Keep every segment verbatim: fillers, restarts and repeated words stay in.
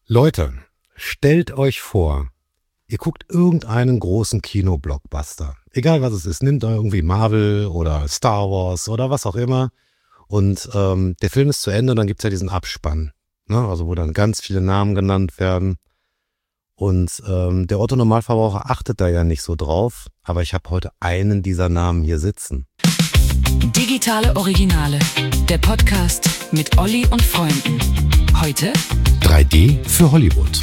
Leute, stellt euch vor, ihr guckt irgendeinen großen Kino-Blockbuster. Egal was es ist, nimmt irgendwie Marvel oder Star Wars oder was auch immer. Und ähm, der Film ist zu Ende und dann gibt es ja diesen Abspann. Ne? Also wo dann ganz viele Namen genannt werden. Und ähm, der Otto-Normalverbraucher achtet da ja nicht so drauf. Aber ich habe heute einen dieser Namen hier sitzen. Digitale Originale, der Podcast mit Olli und Freunden. Heute drei D für Hollywood.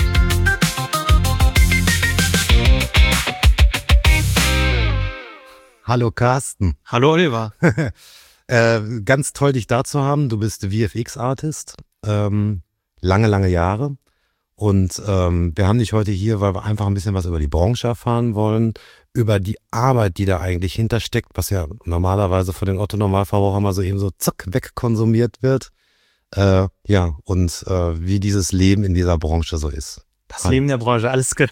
Hallo Carsten. Hallo Oliver. äh, ganz toll, dich da zu haben. Du bist V F X-Artist, ähm, lange, lange Jahre. Und ähm, wir haben dich heute hier, weil wir einfach ein bisschen was über die Branche erfahren wollen, über die Arbeit, die da eigentlich hintersteckt, was ja normalerweise von den Otto-Normalverbrauchern mal so eben so zack wegkonsumiert wird. Äh, ja, und äh, wie dieses Leben in dieser Branche so ist. Das Hi. Leben der Branche, alles klar.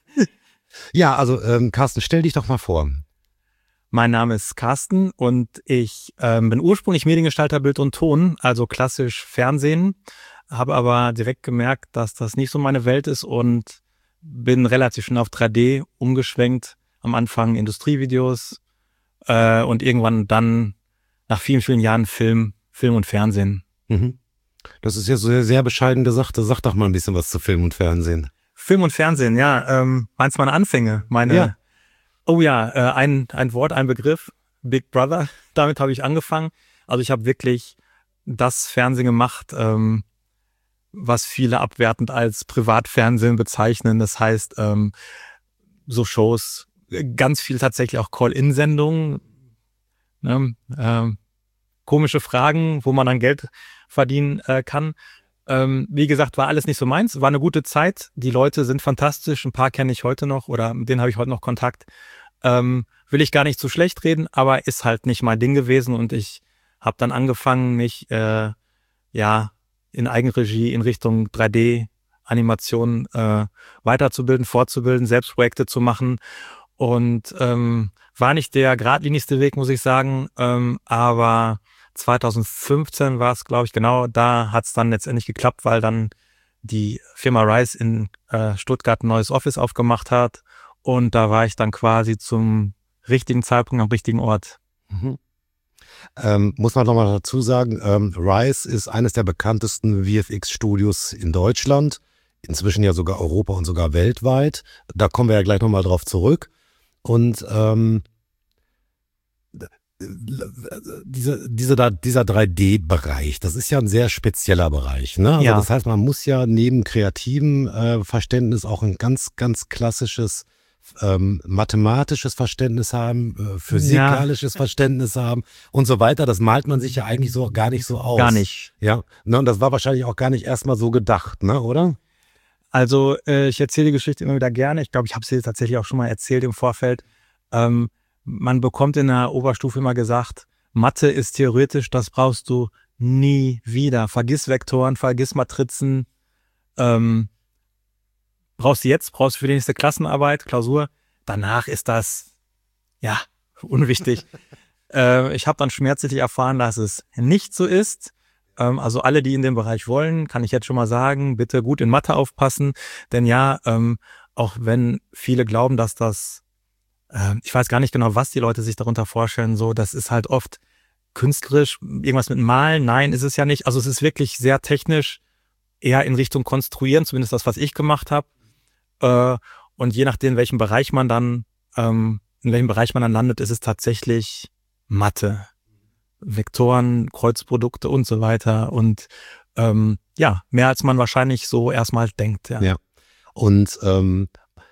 Ja, also ähm, Carsten, stell dich doch mal vor. Mein Name ist Carsten und ich ähm, bin ursprünglich Mediengestalter Bild und Ton, also klassisch Fernsehen, habe aber direkt gemerkt, dass das nicht so meine Welt ist und bin relativ schnell auf drei D umgeschwenkt. Am Anfang Industrievideos äh, und irgendwann dann nach vielen, vielen Jahren Film, Film und Fernsehen. Mhm. Das ist ja so sehr, sehr bescheiden gesagt. Sag doch mal ein bisschen was zu Film und Fernsehen. Film und Fernsehen, ja. Ähm, meinst meine Anfänge? Meine, ja. Oh ja, äh, ein, ein Wort, ein Begriff. Big Brother. Damit habe ich angefangen. Also ich habe wirklich das Fernsehen gemacht, ähm, was viele abwertend als Privatfernsehen bezeichnen. Das heißt, ähm, so Shows, ganz viel tatsächlich auch Call-in-Sendungen, ne? ähm, komische Fragen, wo man dann Geld verdienen äh, kann. Ähm, wie gesagt, war alles nicht so meins. War eine gute Zeit. Die Leute sind fantastisch. Ein paar kenne ich heute noch oder mit denen habe ich heute noch Kontakt. Ähm, will ich gar nicht zu schlecht reden, aber ist halt nicht mein Ding gewesen. Und ich habe dann angefangen, mich äh, ja in Eigenregie in Richtung drei D-Animation äh, weiterzubilden, fortzubilden, selbst Projekte zu machen. Und ähm, war nicht der geradlinigste Weg, muss ich sagen, ähm, aber zweitausendfünfzehn war es, glaube ich, genau, da hat es dann letztendlich geklappt, weil dann die Firma Rise in äh, Stuttgart ein neues Office aufgemacht hat und da war ich dann quasi zum richtigen Zeitpunkt am richtigen Ort. Mhm. Ähm, muss man nochmal dazu sagen, ähm, Rise ist eines der bekanntesten V F X-Studios in Deutschland, inzwischen ja sogar Europa und sogar weltweit. Da kommen wir ja gleich nochmal drauf zurück. Und ähm, diese, diese, dieser drei D-Bereich, das ist ja ein sehr spezieller Bereich. Ne? Also ja. Das heißt, man muss ja neben kreativem äh, Verständnis auch ein ganz, ganz klassisches ähm, mathematisches Verständnis haben, äh, physikalisches ja. Verständnis haben und so weiter. Das malt man sich ja eigentlich so gar nicht so aus. Gar nicht. Ja, ne? Und das war wahrscheinlich auch gar nicht erstmal so gedacht, ne, oder? Also äh, ich erzähle die Geschichte immer wieder gerne. Ich glaube, ich habe sie tatsächlich auch schon mal erzählt im Vorfeld. Ähm, man bekommt in der Oberstufe immer gesagt, Mathe ist theoretisch, das brauchst du nie wieder. Vergiss Vektoren, vergiss Matrizen. Ähm, brauchst du jetzt, brauchst du für die nächste Klassenarbeit, Klausur. Danach ist das, ja, unwichtig. äh, ich habe dann schmerzlich erfahren, dass es nicht so ist. Also alle, die in dem Bereich wollen, kann ich jetzt schon mal sagen, bitte gut in Mathe aufpassen. Denn ja, ähm, auch wenn viele glauben, dass das, äh, ich weiß gar nicht genau, was die Leute sich darunter vorstellen, so, das ist halt oft künstlerisch, irgendwas mit Malen. Nein, ist es ja nicht. Also es ist wirklich sehr technisch, eher in Richtung Konstruieren, zumindest das, was ich gemacht habe. Äh, und je nachdem, in welchem Bereich man dann, ähm, in welchem Bereich man dann landet, ist es tatsächlich Mathe. Vektoren, Kreuzprodukte und so weiter und ähm, ja, mehr als man wahrscheinlich so erstmal denkt. Ja, ja. Und ähm,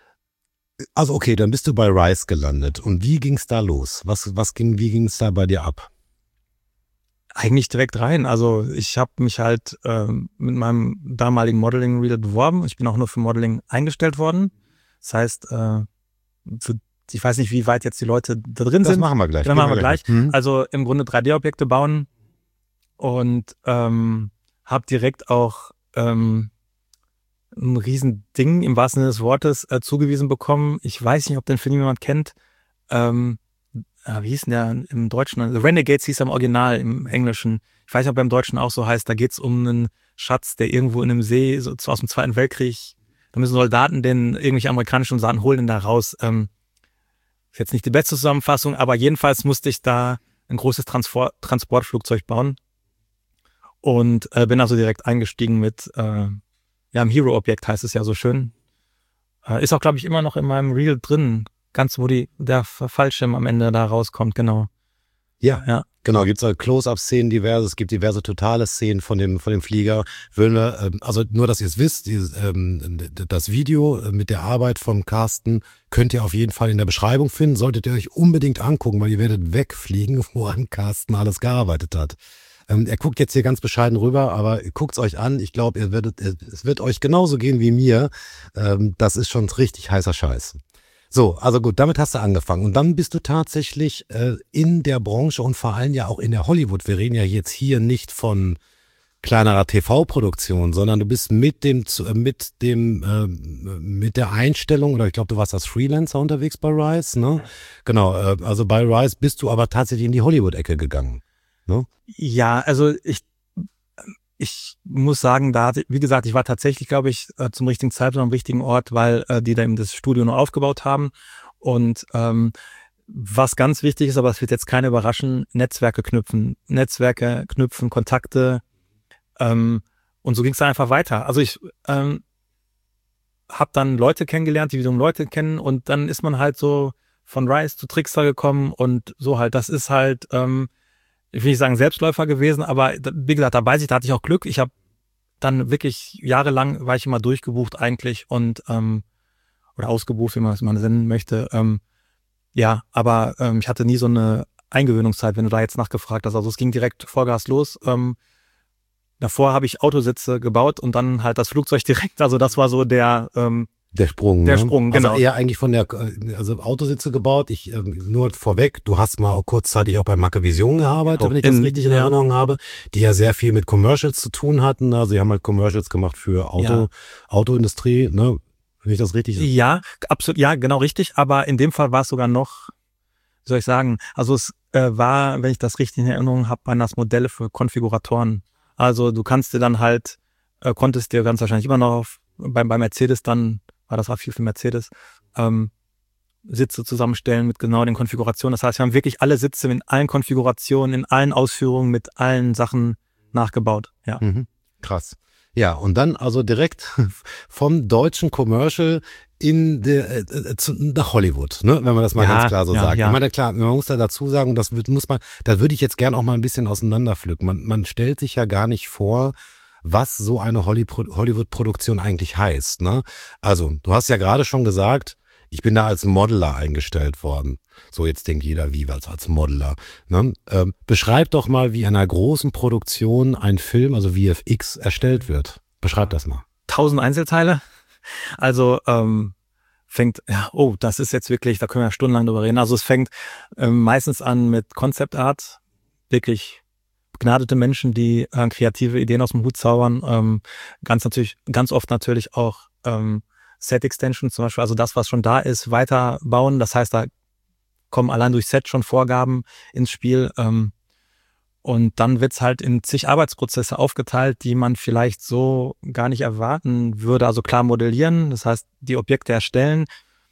also okay, dann bist du bei Rise gelandet und wie ging's da los? Was, was ging, wie ging's da bei dir ab? Eigentlich direkt rein. Also ich habe mich halt ähm, mit meinem damaligen Modeling-Reader beworben. Ich bin auch nur für Modeling eingestellt worden. Das heißt, äh, für ich weiß nicht, wie weit jetzt die Leute da drin das sind. Das machen wir gleich. Das machen wir gleich. gleich. Mhm. Also im Grunde drei D-Objekte bauen und ähm, habe direkt auch ähm, ein Riesending im wahrsten Sinne des Wortes äh, zugewiesen bekommen. Ich weiß nicht, ob den Film jemand kennt. Ähm, äh, wie hieß denn der im Deutschen? The Renegades hieß er im Original, im Englischen. Ich weiß nicht, ob er im Deutschen auch so heißt. Da geht es um einen Schatz, der irgendwo in einem See so aus dem Zweiten Weltkrieg, da müssen Soldaten den irgendwelche amerikanischen Soldaten holen den da raus. Ähm, ist jetzt nicht die beste Zusammenfassung, aber jedenfalls musste ich da ein großes Transport, Transportflugzeug bauen und äh, bin also direkt eingestiegen mit, äh, ja, im Hero-Objekt heißt es ja so schön. Äh, ist auch, glaube ich, immer noch in meinem Reel drin, ganz wo die der Fallschirm am Ende da rauskommt, genau. Ja, Ja. Genau, gibt es Close-Up-Szenen diverse, es gibt diverse totale Szenen von dem von dem Flieger. Würden wir, ähm, also nur, dass ihr es wisst, dieses, ähm, das Video mit der Arbeit von Carsten könnt ihr auf jeden Fall in der Beschreibung finden, solltet ihr euch unbedingt angucken, weil ihr werdet wegfliegen, woran Carsten alles gearbeitet hat. Ähm, er guckt jetzt hier ganz bescheiden rüber, aber guckt's euch an. Ich glaube, ihr werdet, es wird euch genauso gehen wie mir. Ähm, das ist schon richtig heißer Scheiß. So, also gut, damit hast du angefangen. Und dann bist du tatsächlich äh, in der Branche und vor allem ja auch in der Hollywood. Wir reden ja jetzt hier nicht von kleinerer T V-Produktion, sondern du bist mit dem, mit dem, äh, mit der Einstellung, oder ich glaube, du warst als Freelancer unterwegs bei Rise, ne? Genau, äh, also bei Rise bist du aber tatsächlich in die Hollywood-Ecke gegangen, ne? Ja, also ich Ich muss sagen, da, wie gesagt, ich war tatsächlich, glaube ich, zum richtigen Zeitpunkt am richtigen Ort, weil äh, die da eben das Studio noch aufgebaut haben. Und ähm, was ganz wichtig ist, aber es wird jetzt keine überraschen, Netzwerke knüpfen, Netzwerke knüpfen, Kontakte. Ähm, und so ging es dann einfach weiter. Also ich ähm, habe dann Leute kennengelernt, die wiederum Leute kennen. Und dann ist man halt so von Rise zu Trickster gekommen und so halt. Das ist halt... Ähm, ich will nicht sagen Selbstläufer gewesen, aber wie gesagt, da weiß ich, da hatte ich auch Glück. Ich habe dann wirklich jahrelang, war ich immer durchgebucht eigentlich und ähm, oder ausgebucht, wie man es mal nennen möchte. Ähm, ja, aber ähm, ich hatte nie so eine Eingewöhnungszeit, wenn du da jetzt nachgefragt hast. Also es ging direkt Vollgas los. Ähm, davor habe ich Autositze gebaut und dann halt das Flugzeug direkt. Also das war so der... Ähm, Der Sprung, Der ne? Sprung, genau. Also eher eigentlich von der, also Autositze gebaut. Ich, ähm, nur vorweg, du hast mal auch kurzzeitig auch bei Macke Vision gearbeitet, Genau. wenn ich das In- richtig in ja. Erinnerung habe, die ja sehr viel mit Commercials zu tun hatten. Also sie haben halt Commercials gemacht für Auto, Ja. Autoindustrie, ne? Wenn ich das richtig... Ja, absolut, ja, genau richtig. Aber in dem Fall war es sogar noch, wie soll ich sagen, also es äh, war, wenn ich das richtig in Erinnerung habe, waren das Modelle für Konfiguratoren. Also du kannst dir dann halt, äh, konntest dir ganz wahrscheinlich immer noch auf, bei, bei Mercedes dann, war das auch viel für Mercedes, ähm, Sitze zusammenstellen mit genau den Konfigurationen. Das heißt, wir haben wirklich alle Sitze in allen Konfigurationen, in allen Ausführungen, mit allen Sachen nachgebaut. Ja. Mhm. Krass. Ja, und dann also direkt vom deutschen Commercial in der, äh, äh, zu, nach Hollywood, ne? Wenn man das mal Ja, ganz klar so ja, sagt. ja. Ich meine, klar, man muss da dazu sagen, das wird, muss man, da würde ich jetzt gern auch mal ein bisschen auseinanderpflücken. Man, man stellt sich ja gar nicht vor, was so eine Hollywood-Produktion eigentlich heißt, ne? Also, du hast ja gerade schon gesagt, ich bin da als Modeler eingestellt worden. So, jetzt denkt jeder, wie, was als Modeler, ne? Ähm, beschreib doch mal, wie in einer großen Produktion ein Film, also V F X, erstellt wird. Beschreib das mal. Tausend Einzelteile. Also ähm, fängt, ja, oh, das ist jetzt wirklich, da können wir ja stundenlang drüber reden. Also es fängt ähm, meistens an mit Concept Art, wirklich begnadete Menschen, die äh, kreative Ideen aus dem Hut zaubern. Ähm, ganz natürlich, ganz oft natürlich auch ähm, Set Extension zum Beispiel, also das, was schon da ist, weiterbauen. Das heißt, da kommen allein durch Set schon Vorgaben ins Spiel. Ähm, und dann wird's halt in zig Arbeitsprozesse aufgeteilt, die man vielleicht so gar nicht erwarten würde. Also klar modellieren, das heißt die Objekte erstellen,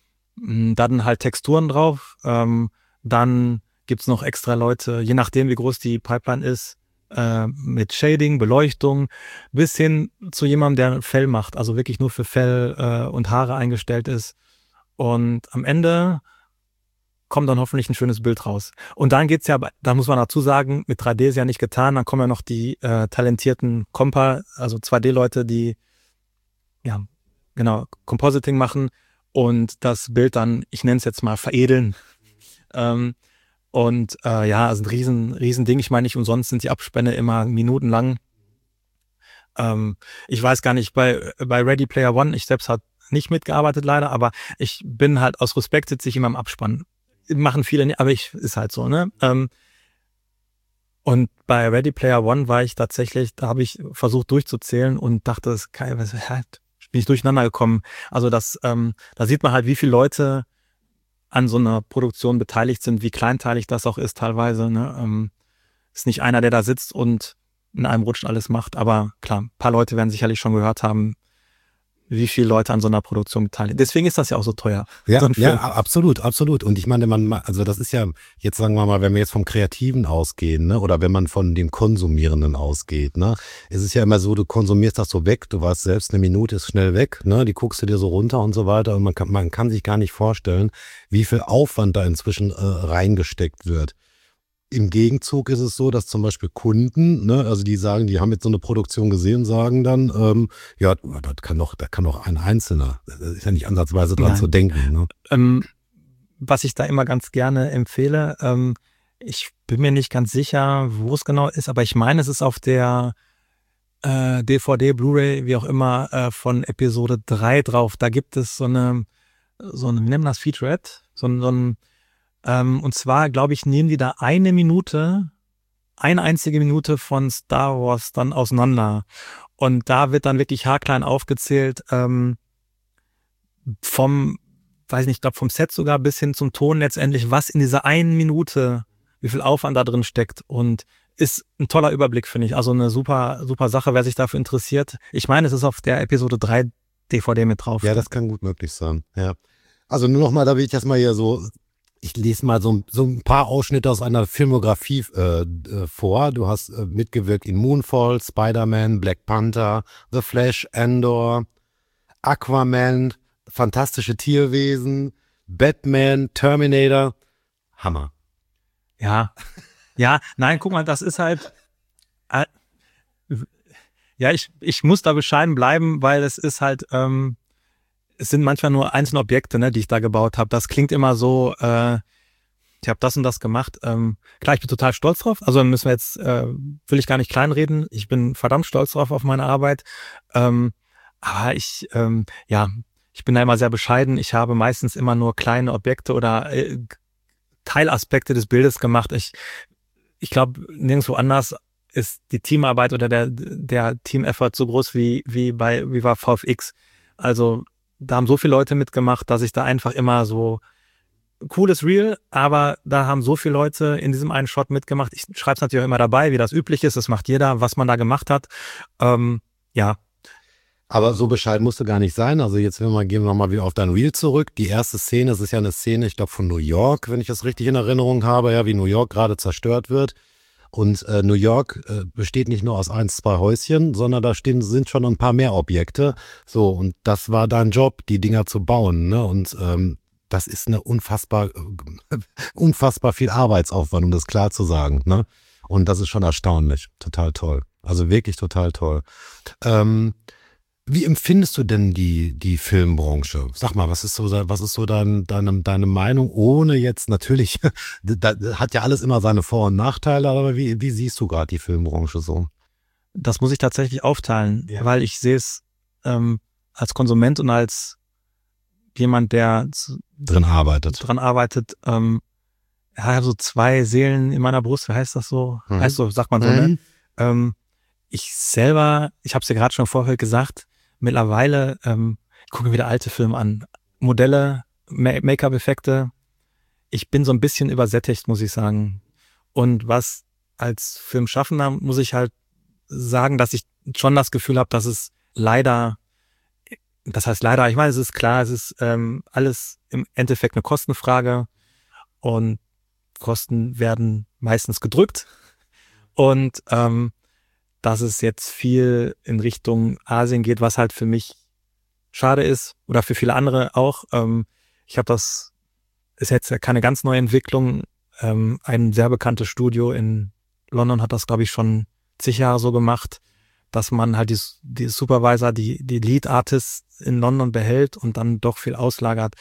dann halt Texturen drauf, ähm, dann gibt's noch extra Leute, je nachdem wie groß die Pipeline ist, äh, mit Shading, Beleuchtung, bis hin zu jemandem, der Fell macht, also wirklich nur für Fell äh, und Haare eingestellt ist. Und am Ende kommt dann hoffentlich ein schönes Bild raus. Und dann geht's ja, da muss man dazu sagen, mit drei D ist ja nicht getan, dann kommen ja noch die äh, talentierten Compa, also zwei D-Leute, die ja genau Compositing machen und das Bild dann, ich nenne es jetzt mal, veredeln. Ähm, und äh, ja, also ein riesen, riesen Ding. Ich meine, nicht umsonst sind die Abspänne immer minutenlang. Ähm, ich weiß gar nicht, bei bei Ready Player One, ich selbst habe nicht mitgearbeitet leider, aber ich bin halt aus Respekt sitze ich immer im Abspann. Machen viele nicht, aber ich ist halt so, ne? Ähm, und bei Ready Player One war ich tatsächlich, da habe ich versucht durchzuzählen und dachte, das kann, was, halt, bin ich durcheinander gekommen. Also das, ähm, da sieht man halt, wie viele Leute an so einer Produktion beteiligt sind, wie kleinteilig das auch ist teilweise. Ne? Ähm, ist nicht einer, der da sitzt und in einem Rutsch alles macht. Aber klar, ein paar Leute werden sicherlich schon gehört haben, wie viele Leute an so einer Produktion beteiligen. Deswegen ist das ja auch so teuer. Ja, so ja, absolut, absolut. Und ich meine, man, also das ist ja, jetzt sagen wir mal, wenn wir jetzt vom Kreativen ausgehen, ne, oder wenn man von dem Konsumierenden ausgeht, ne, es ist ja immer so, du konsumierst das so weg, du weißt selbst, eine Minute ist schnell weg, ne, die guckst du dir so runter und so weiter und man kann, man kann sich gar nicht vorstellen, wie viel Aufwand da inzwischen äh, reingesteckt wird. Im Gegenzug ist es so, dass zum Beispiel Kunden, ne, also die sagen, die haben jetzt so eine Produktion gesehen, sagen dann, ähm, ja, das kann doch, da kann doch ein Einzelner, das ist ja nicht ansatzweise dran Nein. zu denken. Ne? Ähm, was ich da immer ganz gerne empfehle, ähm, ich bin mir nicht ganz sicher, wo es genau ist, aber ich meine, es ist auf der äh, D V D, Blu-ray, wie auch immer, äh, von Episode drei drauf. Da gibt es so eine, so eine, wie nennen wir das, Featurette, so, ein- so ein Ähm, und zwar, glaube ich, nehmen die da eine Minute, eine einzige Minute von Star Wars dann auseinander. Und da wird dann wirklich haarklein aufgezählt, ähm, vom, weiß nicht, ich glaube vom Set sogar bis hin zum Ton letztendlich, was in dieser einen Minute, wie viel Aufwand da drin steckt. Und ist ein toller Überblick, finde ich. Also eine super, super Sache, wer sich dafür interessiert. Ich meine, es ist auf der Episode drei D V D mit drauf. Ja, das kann gut möglich sein. Ja. Also nur noch mal, da will ich das mal hier so, ich lese mal so, so ein paar Ausschnitte aus einer Filmografie äh, äh, vor. Du hast äh, mitgewirkt in Moonfall, Spider-Man, Black Panther, The Flash, Andor, Aquaman, Fantastische Tierwesen, Batman, Terminator. Hammer. Ja, ja, nein, guck mal, das ist halt, äh, ja, ich, ich muss da bescheiden bleiben, weil es ist halt, ähm, es sind manchmal nur einzelne Objekte, ne, die ich da gebaut habe. Das klingt immer so, äh, ich habe das und das gemacht. Ähm, klar, ich bin total stolz drauf. Also müssen wir jetzt, äh, will ich gar nicht kleinreden. Ich bin verdammt stolz drauf auf meine Arbeit. Ähm, aber ich, ähm, ja, ich bin da immer sehr bescheiden. Ich habe meistens immer nur kleine Objekte oder äh, Teilaspekte des Bildes gemacht. Ich, ich glaube, nirgendwo anders ist die Teamarbeit oder der, der Team-Effort so groß wie, wie bei Viva V F X. Also, da haben so viele Leute mitgemacht, dass ich da einfach immer so, cooles Reel, aber da haben so viele Leute in diesem einen Shot mitgemacht. Ich schreibe es natürlich auch immer dabei, wie das üblich ist. Das macht jeder, was man da gemacht hat. Ähm, ja. Aber so bescheiden musst du gar nicht sein. Also jetzt wenn wir, gehen wir nochmal wieder auf dein Reel zurück. Die erste Szene, das ist ja eine Szene, ich glaube von New York, wenn ich das richtig in Erinnerung habe, ja, wie New York gerade zerstört wird. Und äh, New York äh, besteht nicht nur aus eins, zwei Häuschen, sondern da stehen, sind schon ein paar mehr Objekte. So, und das war dein Job, die Dinger zu bauen. Ne? Und ähm, das ist eine unfassbar, äh, unfassbar viel Arbeitsaufwand, um das klar zu sagen. Ne? Und das ist schon erstaunlich. Total toll. Also wirklich total toll. Ähm, Wie empfindest du denn die, die Filmbranche? Sag mal, was ist so, was ist so dein, deine, deine Meinung, ohne jetzt natürlich, da hat ja alles immer seine Vor- und Nachteile, aber wie, wie siehst du gerade die Filmbranche so? Das muss ich tatsächlich aufteilen, Ja. weil ich sehe es ähm, als Konsument und als jemand, der z- Drin arbeitet. dran arbeitet. Ähm, ja, ich habe so zwei Seelen in meiner Brust, wie heißt das so? Mhm. Heißt so, sagt man so, ne? Mhm. Ähm, ich selber, ich habe es ja gerade schon vorher gesagt, mittlerweile, ähm, ich gucke mir wieder alte Filme an. Modelle, Ma- Make-up-Effekte. Ich bin so ein bisschen übersättigt, muss ich sagen. Und was als Filmschaffender muss ich halt sagen, dass ich schon das Gefühl habe, dass es leider, das heißt leider, ich meine, es ist klar, es ist ähm, alles im Endeffekt eine Kostenfrage und Kosten werden meistens gedrückt. Und ähm, dass es jetzt viel in Richtung Asien geht, was halt für mich schade ist oder für viele andere auch. Ähm, ich habe das, ist jetzt ja keine ganz neue Entwicklung. Ähm, ein sehr bekanntes Studio in London hat das, glaube ich, schon zig Jahre so gemacht, dass man halt die, die Supervisor, die, die Lead Artists in London behält und dann doch viel auslagert.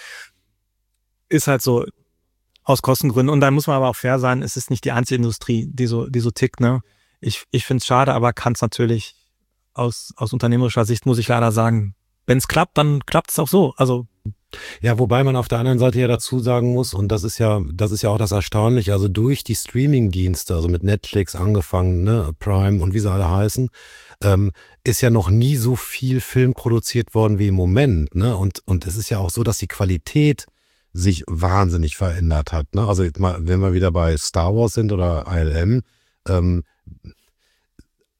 Ist halt so aus Kostengründen. Und dann muss man aber auch fair sein, es ist nicht die einzige Industrie, die so, die so tickt, ne? Ich, ich finde es schade, aber kann es natürlich aus, aus unternehmerischer Sicht, muss ich leider sagen, wenn es klappt, dann klappt es auch so. Also Ja, wobei man auf der anderen Seite ja dazu sagen muss, und das ist ja, das ist ja auch das Erstaunliche, also durch die Streaming-Dienste, also mit Netflix angefangen, ne, Prime und wie sie alle heißen, ähm, ist ja noch nie so viel Film produziert worden wie im Moment, ne? Und, und es ist ja auch so, dass die Qualität sich wahnsinnig verändert hat, ne? Also jetzt mal, wenn wir wieder bei Star Wars sind oder I L M, ähm,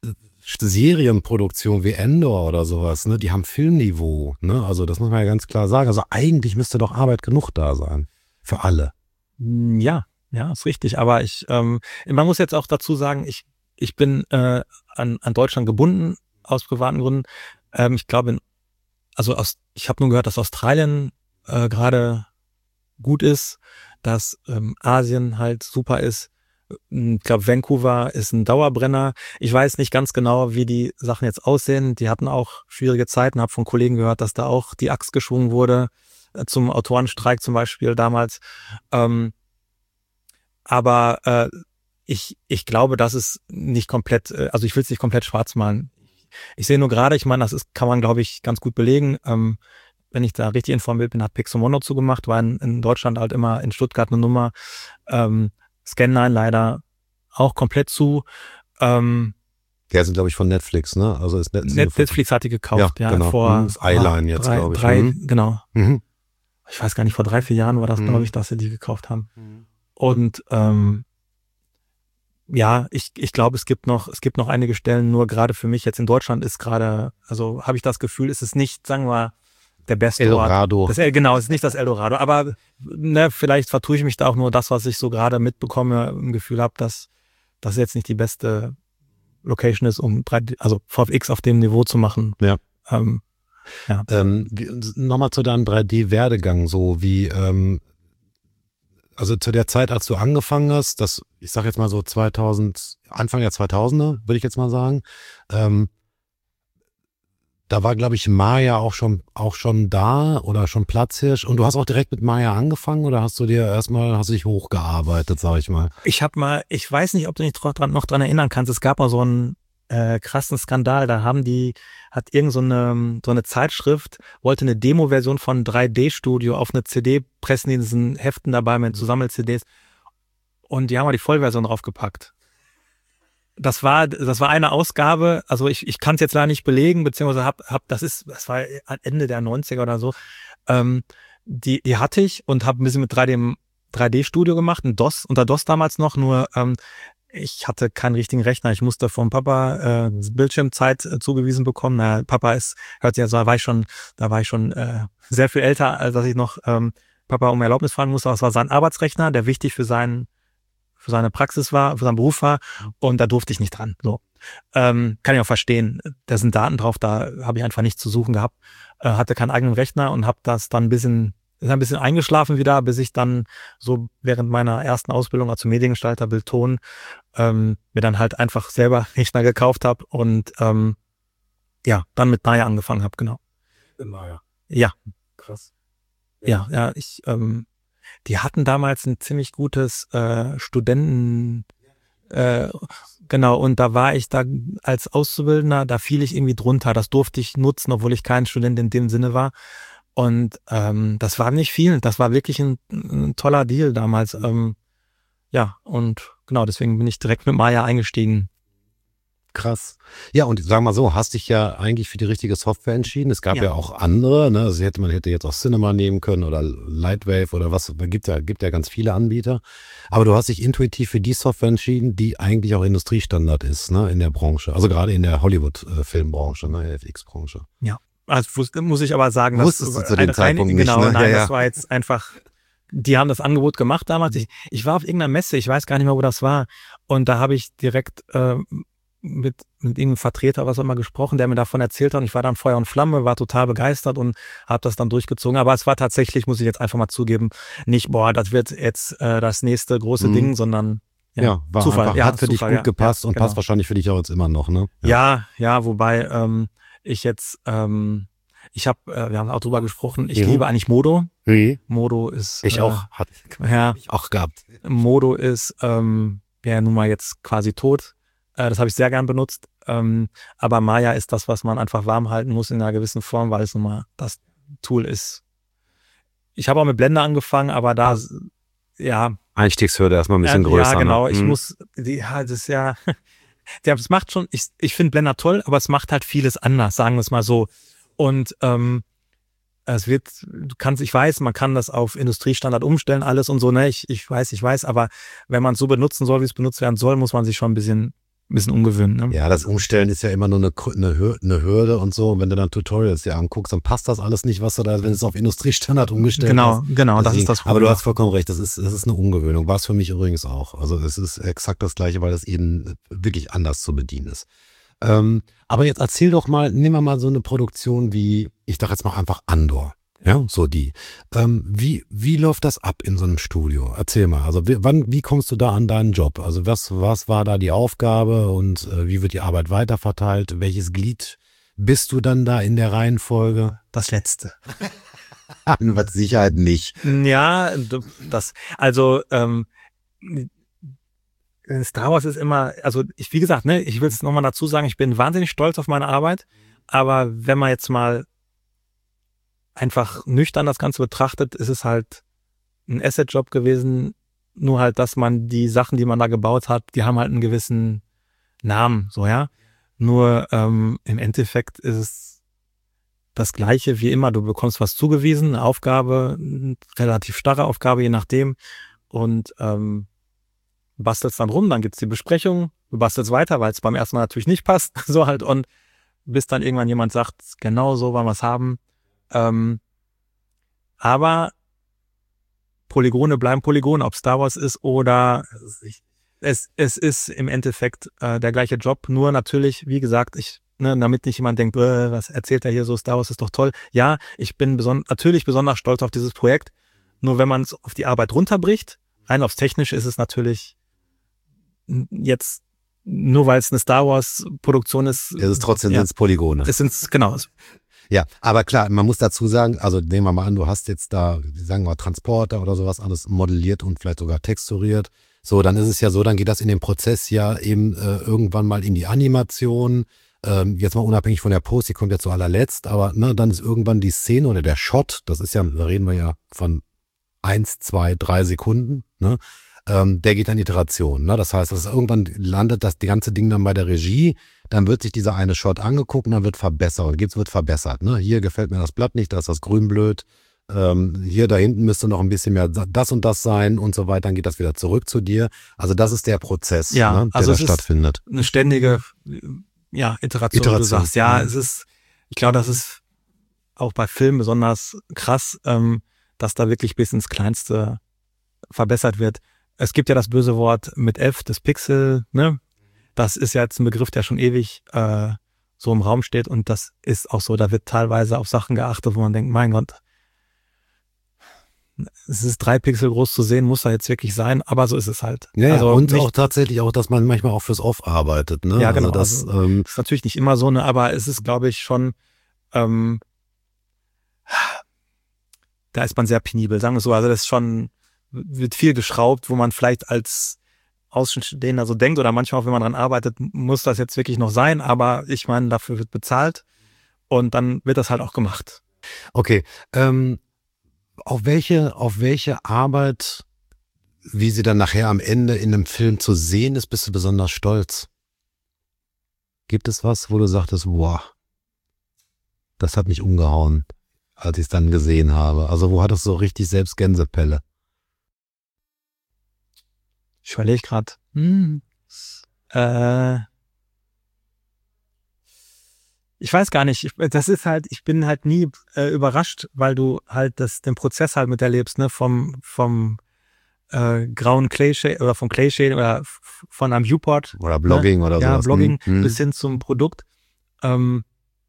Serienproduktion wie Endor oder sowas, ne, die haben Filmniveau, ne? Also das muss man ja ganz klar sagen. Also eigentlich müsste doch Arbeit genug da sein. Für alle. Ja, ja, ist richtig. Aber ich, ähm, man muss jetzt auch dazu sagen, ich, ich bin äh, an, an Deutschland gebunden aus privaten Gründen. Ähm, ich glaube, in, also aus, ich habe nur gehört, dass Australien äh, gerade gut ist, dass ähm, Asien halt super ist. Ich glaube, Vancouver ist ein Dauerbrenner. Ich weiß nicht ganz genau, wie die Sachen jetzt aussehen. Die hatten auch schwierige Zeiten. Habe von Kollegen gehört, dass da auch die Axt geschwungen wurde, äh, zum Autorenstreik zum Beispiel damals. Ähm, aber äh, ich ich glaube, dass es nicht komplett, äh, also ich will es nicht komplett schwarz malen. Ich sehe nur gerade, ich meine, das ist, kann man, glaube ich, ganz gut belegen. Ähm, wenn ich da richtig informiert bin, hat Pixomono zugemacht, war in, in Deutschland halt immer in Stuttgart eine Nummer. Ähm, Scanline leider auch komplett zu. Ähm, Der sind, glaube ich, von Netflix, ne? Also ist Net, Netflix hat die gekauft, ja, ja genau. vor hm, das Eyeline jetzt, drei, glaube ich. Drei, mhm. Genau. Mhm. Ich weiß gar nicht, vor drei, vier Jahren war das, Mhm. glaube ich, dass sie die gekauft haben. Mhm. Und ähm, ja, ich, ich glaube, es gibt noch, es gibt noch einige Stellen, nur gerade für mich jetzt in Deutschland ist gerade, also habe ich das Gefühl, ist es nicht, sagen wir, der beste Eldorado. Ort. Das, genau, es ist nicht das Eldorado. Aber ne, vielleicht vertue ich mich da auch nur das, was ich so gerade mitbekomme, im Gefühl habe, dass das jetzt nicht die beste Location ist, um drei D, also V F X auf dem Niveau zu machen. Ja. Ähm, ja. Ähm, Nochmal zu deinem drei D-Werdegang, so wie, ähm, also zu der Zeit, als du angefangen hast, das, ich sag jetzt mal so zweitausend, Anfang der zweitausender, würde ich jetzt mal sagen, ähm, da war, glaube ich, Maya auch schon, auch schon da oder schon Platzhirsch. Und du hast auch direkt mit Maya angefangen oder hast du dir erstmal, hast du dich hochgearbeitet, sag ich mal? Ich habe mal, ich weiß nicht, ob du dich dran, noch dran erinnern kannst, es gab mal so einen äh, krassen Skandal, da haben die, hat irgend so eine, so eine Zeitschrift, wollte eine Demo-Version von drei D-Studio auf eine C D pressen, in diesen Heften dabei mit so Sammel-C Ds. Und die haben mal die Vollversion draufgepackt. Das war, das war eine Ausgabe, also ich, ich kann es jetzt leider nicht belegen, beziehungsweise hab, hab, das ist, das war Ende der neunziger oder so, ähm, die, die hatte ich und habe ein bisschen mit drei D-Studio gemacht, ein DOS, unter DOS damals noch, nur ähm, ich hatte keinen richtigen Rechner, ich musste vom Papa äh, Bildschirmzeit äh, zugewiesen bekommen. Na, Papa ist, hört sich ja so, da war ich schon, da war ich schon äh, sehr viel älter, als dass ich noch ähm, Papa um Erlaubnis fragen musste, aber es war sein Arbeitsrechner, der wichtig für seinen für seine Praxis war, für seinen Beruf war, und da durfte ich nicht dran. So, ähm, kann ich auch verstehen. Da sind Daten drauf, da habe ich einfach nichts zu suchen gehabt. Äh, hatte keinen eigenen Rechner und habe das dann ein bisschen, ist ein bisschen eingeschlafen wieder, bis ich dann so während meiner ersten Ausbildung als Mediengestalter Bildton ähm, mir dann halt einfach selber Rechner gekauft habe und ähm, ja, dann mit Maya angefangen habe, genau. Maya. Ja. Krass. Ja, ja, ich ähm, die hatten damals ein ziemlich gutes äh, Studenten, äh, genau, und da war ich da als Auszubildender, da fiel ich irgendwie drunter, das durfte ich nutzen, obwohl ich kein Student in dem Sinne war, und ähm, das war nicht viel, das war wirklich ein, ein toller Deal damals, ähm, ja, und genau, deswegen bin ich direkt mit Maya eingestiegen. Krass. Ja, und sag mal so, hast dich ja eigentlich für die richtige Software entschieden. Es gab ja, ja auch andere, ne? Also hätte man hätte jetzt auch Cinema nehmen können oder Lightwave oder was. Es gibt ja, gibt ja ganz viele Anbieter. Aber du hast dich intuitiv für die Software entschieden, die eigentlich auch Industriestandard ist, ne? In der Branche. Also gerade in der Hollywood-Filmbranche, ne? F X-Branche. Ja, also muss ich aber sagen, dass wusstest du zu dem Zeitpunkt ein, nicht, genau, ne? Nein, ja, ja. das war jetzt einfach. Die haben das Angebot gemacht damals. Ich, ich war auf irgendeiner Messe, ich weiß gar nicht mehr, wo das war. Und da habe ich direkt äh, mit, mit irgendeinem Vertreter, was auch immer, gesprochen, der mir davon erzählt hat. Und ich war dann Feuer und Flamme, war total begeistert und habe das dann durchgezogen. Aber es war tatsächlich, muss ich jetzt einfach mal zugeben, nicht, boah, das wird jetzt äh, das nächste große mhm. Ding, sondern ja, ja war Zufall. Einfach, ja, hat für Zufall, dich gut ja, gepasst ja, und genau. passt wahrscheinlich für dich auch jetzt immer noch, ne? Ja, ja, ja wobei ähm, ich jetzt, ähm, ich habe, äh, wir haben auch drüber gesprochen, ich mhm. liebe eigentlich Modo. Wie? Modo ist... Ich äh, auch. Hat ja, ich auch gehabt. Modo ist ähm, ja nun mal jetzt quasi tot. Äh, das habe ich sehr gern benutzt. Ähm, aber Maya ist das, was man einfach warm halten muss in einer gewissen Form, weil es nun mal das Tool ist. Ich habe auch mit Blender angefangen, aber da, ja... Einstiegshürde erstmal ein bisschen ja, größer. Ja, genau. Ne? Ich mhm. muss, die, ja, das ist ja... Ja, es macht schon, ich, ich finde Blender toll, aber es macht halt vieles anders, sagen wir es mal so. Und ähm, es wird, du kannst, ich weiß, man kann das auf Industriestandard umstellen, alles und so, ne? Ich, ich weiß, ich weiß, aber wenn man es so benutzen soll, wie es benutzt werden soll, muss man sich schon ein bisschen ein bisschen ungewöhnt. Ne? Ja, das Umstellen ist ja immer nur eine, eine, Hür- eine Hürde und so. Und wenn du dann Tutorials dir anguckst, dann passt das alles nicht, was du da, wenn du es auf Industriestandard umgestellt Genau, hast. genau, das Deswegen, ist das Problem. aber du hast vollkommen recht, das ist, das ist eine Ungewöhnung. War es für mich übrigens auch. Also es ist exakt das Gleiche, weil das eben wirklich anders zu bedienen ist. Ähm, aber jetzt erzähl doch mal, nehmen wir mal so eine Produktion wie, ich dachte jetzt mal einfach Andor. Ja, so die. Ähm, wie, wie läuft das ab in so einem Studio? Erzähl mal. Also wie, wann, wie kommst du da an deinen Job? Also was, was war da die Aufgabe und äh, wie wird die Arbeit weiterverteilt? Welches Glied bist du dann da in der Reihenfolge? Das Letzte. Mit Sicherheit nicht. Ja, das, also ähm, Star Wars ist immer, also ich, wie gesagt, ne, ich will es nochmal dazu sagen, ich bin wahnsinnig stolz auf meine Arbeit, aber wenn man jetzt mal einfach nüchtern das Ganze betrachtet, ist es halt ein Asset-Job gewesen, nur halt, dass man die Sachen, die man da gebaut hat, die haben halt einen gewissen Namen, so, ja. Nur ähm, im Endeffekt ist es das Gleiche wie immer. Du bekommst was zugewiesen, eine Aufgabe, eine relativ starre Aufgabe, je nachdem, und ähm, bastelst dann rum, dann gibt's die Besprechung, du bastelst weiter, weil es beim ersten Mal natürlich nicht passt, so halt, und bis dann irgendwann jemand sagt, genau so wollen wir es haben. Ähm, aber Polygone bleiben Polygone, ob Star Wars ist oder es, es ist im Endeffekt äh, der gleiche Job, nur natürlich, wie gesagt, ich, ne, damit nicht jemand denkt, äh, was erzählt er hier so, Star Wars ist doch toll. Ja, ich bin beson- natürlich besonders stolz auf dieses Projekt, nur wenn man es auf die Arbeit runterbricht, rein aufs Technische ist es natürlich jetzt, nur weil es eine Star Wars Produktion ist. Es ist trotzdem ja, sind's Polygone. Es sind, genau. Ja, aber klar, man muss dazu sagen, also nehmen wir mal an, du hast jetzt da, sagen wir Transporter oder sowas alles modelliert und vielleicht sogar texturiert. So, dann ist es ja so, dann geht das in den Prozess ja eben äh, irgendwann mal in die Animation. Ähm, jetzt mal unabhängig von der Post, die kommt ja zu allerletzt, aber ne, dann ist irgendwann die Szene oder der Shot, das ist ja, da reden wir ja von eins, zwei, drei Sekunden, ne? Ähm, der geht dann Iteration. Ne? Das heißt, dass irgendwann landet das die ganze Ding dann bei der Regie, dann wird sich dieser eine Shot angeguckt und dann wird verbessert. Und gibt's wird verbessert. Ne? Hier gefällt mir das Blatt nicht, da ist das grün blöd. Ähm, hier da hinten müsste noch ein bisschen mehr das und das sein und so weiter. Dann geht das wieder zurück zu dir. Also das ist der Prozess, ja, ne, der also da es stattfindet. Ist eine ständige ja, Iteration, Iteration. wie du sagst. Ja, Mhm. es ist, ich glaube, das ist auch bei Filmen besonders krass, ähm, dass da wirklich bis ins Kleinste verbessert wird. Es gibt ja das böse Wort mit F, das Pixel, ne? Das ist ja jetzt ein Begriff, der schon ewig äh, so im Raum steht, und das ist auch so, da wird teilweise auf Sachen geachtet, wo man denkt, mein Gott, es ist drei Pixel groß zu sehen, muss da jetzt wirklich sein, aber so ist es halt. Ja, ja, also und nicht, auch tatsächlich auch, dass man manchmal auch fürs Off arbeitet. Ne? Ja, genau. Also das, Also, ähm, ist natürlich nicht immer so, ne, aber es ist, glaube ich, schon, ähm, da ist man sehr penibel, sagen wir so. Also das ist schon, wird viel geschraubt, wo man vielleicht als Außenstehender so denkt, oder manchmal auch, wenn man dran arbeitet, muss das jetzt wirklich noch sein, aber ich meine, dafür wird bezahlt und dann wird das halt auch gemacht. okay. Ähm, auf welche, auf welche Arbeit, wie sie dann nachher am Ende in einem Film zu sehen ist, bist du besonders stolz? Gibt es was, wo du sagtest, wow, das hat mich umgehauen, als ich es dann gesehen habe? Also wo hattest du so richtig selbst Gänsepelle? Ich überlege gerade. Hm, äh, ich weiß gar nicht. Ich, das ist halt, ich bin halt nie äh, überrascht, weil du halt das, den Prozess halt miterlebst, ne, vom, vom äh, grauen Clay-Shade oder vom Clay-Shade oder f- von einem Viewport. Oder Blogging ne? oder Ja, sowas. Blogging Hm, bis hin zum Produkt. Ähm,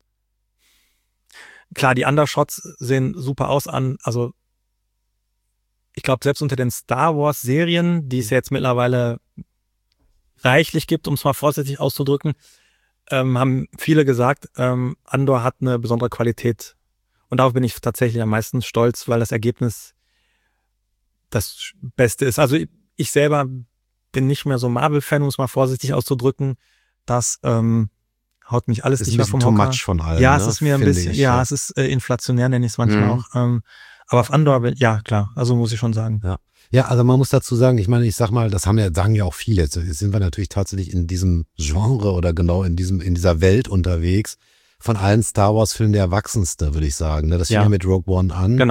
klar, die Undershots sehen super aus an, also ich glaube, selbst unter den Star Wars Serien, die es jetzt mittlerweile reichlich gibt, um es mal vorsichtig auszudrücken, ähm, haben viele gesagt, ähm, Andor hat eine besondere Qualität. Und darauf bin ich tatsächlich am meisten stolz, weil das Ergebnis das Beste ist. Also ich, ich selber bin nicht mehr so Marvel-Fan, um es mal vorsichtig auszudrücken. Das ähm, haut mich alles ist nicht ein mehr bisschen vom too Hocker. much von allen. Ja, ne? es ist mir ein Finde bisschen, ich, ja, es ist äh, inflationär, nenne ich es manchmal Mhm. auch. Ähm, aber auf Andor, bin- ja, klar, also muss ich schon sagen. Ja. Ja, also man muss dazu sagen, ich meine, ich sag mal, das haben ja, sagen ja auch viele, jetzt sind wir natürlich tatsächlich in diesem Genre oder genau in diesem, in dieser Welt unterwegs. Von allen Star Wars Filmen der erwachsenste, würde ich sagen. Ne? Das fing Ja. ja mit Rogue One an. Genau.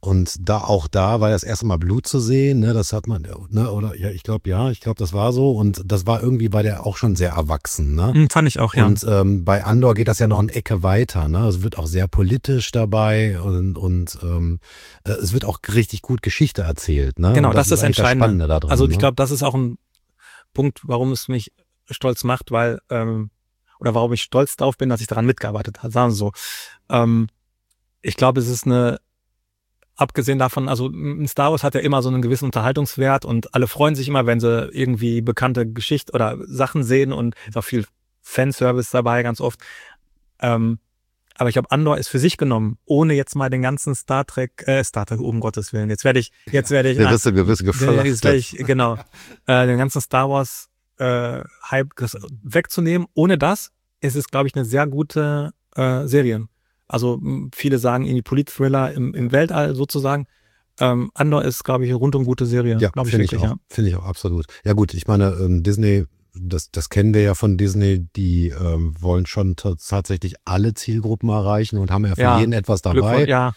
Und da auch da war das erste Mal Blut zu sehen, ne, das hat man, ne, oder ja, ich glaube ja, ich glaube, das war so. Und das war irgendwie, war der auch schon sehr erwachsen, ne? Mhm, fand ich auch, ja. Und ähm, bei Andor geht das ja noch eine Ecke weiter, ne? Es wird auch sehr politisch dabei und, und ähm, äh, es wird auch richtig gut Geschichte erzählt, ne? Genau, Und das, ist eigentlich das entscheidend. Spannende da drin, also ich ne? glaube, das ist auch ein Punkt, warum es mich stolz macht, weil ähm, oder warum ich stolz darauf bin, dass ich daran mitgearbeitet habe, sagen wir so. Ähm, ich glaube, es ist eine Abgesehen davon, also Star Wars hat ja immer so einen gewissen Unterhaltungswert und alle freuen sich immer, wenn sie irgendwie bekannte Geschichte oder Sachen sehen und ist auch viel Fanservice dabei, ganz oft. Ähm, aber ich glaube, Andor ist für sich genommen, ohne jetzt mal den ganzen Star Trek, äh, Star Trek, um Gottes Willen. Jetzt werde ich, jetzt werde ich, gewisse, gewisse Gefahr. jetzt werde ich, genau, äh, den ganzen Star Wars äh, Hype wegzunehmen. Ohne das ist es, glaube ich, eine sehr gute äh, Serie. Also viele sagen irgendwie Polit-Thriller im, im Weltall sozusagen. Ähm, Andor ist, glaube ich, eine rundum gute Serie. Ja, glaube ich finde wirklich, ich auch, ja. Finde ich auch absolut. Ja gut, ich meine, ähm, Disney, das, das kennen wir ja von Disney, die ähm, wollen schon t- tatsächlich alle Zielgruppen erreichen und haben ja für Ja, jeden etwas dabei. Glückwunsch, ja.